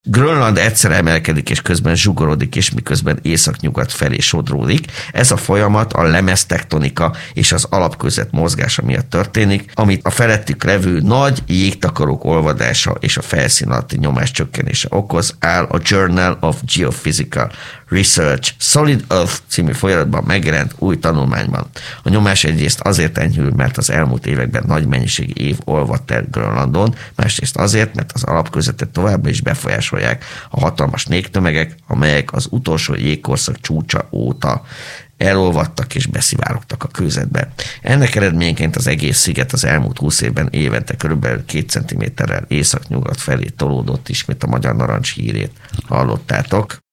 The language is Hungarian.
Grönland egyszer emelkedik, és közben zsugorodik, és miközben északnyugat felé sodródik. Ez a folyamat a lemeztektonika és az alapkőzet mozgása miatt történik, amit a felettük levő nagy jégtakarók olvadása és a felszín alatti nyomás csökkenése okoz, áll a Journal of Geophysical Research Solid Earth című folyamatban megjelent új tanulmányban. A nyomás egyrészt azért enyhül, mert az elmúlt években nagy mennyiségű év olvadt el Grönlandon, másrészt azért, mert az alapkőzetet továbbra is befolyásolják a hatalmas légtömegek, amelyek az utolsó jégkorszak csúcsa óta elolvadtak és beszivárogtak a kőzetbe. Ennek eredményeként az egész sziget az elmúlt 20 évben évente körülbelül 2 cm-rel északnyugat felé tolódott, ismét a magyar narancs hírét hallottátok.